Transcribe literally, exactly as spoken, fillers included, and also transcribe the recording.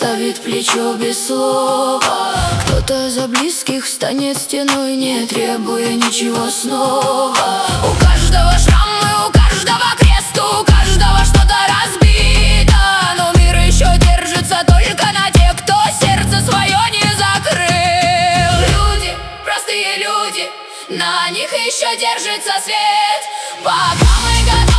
подставит плечо без слова. Кто-то за близких станет стеной, не требуя ничего снова. У каждого шрамы, у каждого крест, у каждого что-то разбито, но мир еще держится только на тех, кто сердце свое не закрыл. Люди, простые люди, на них еще держится свет. Пока мы готовы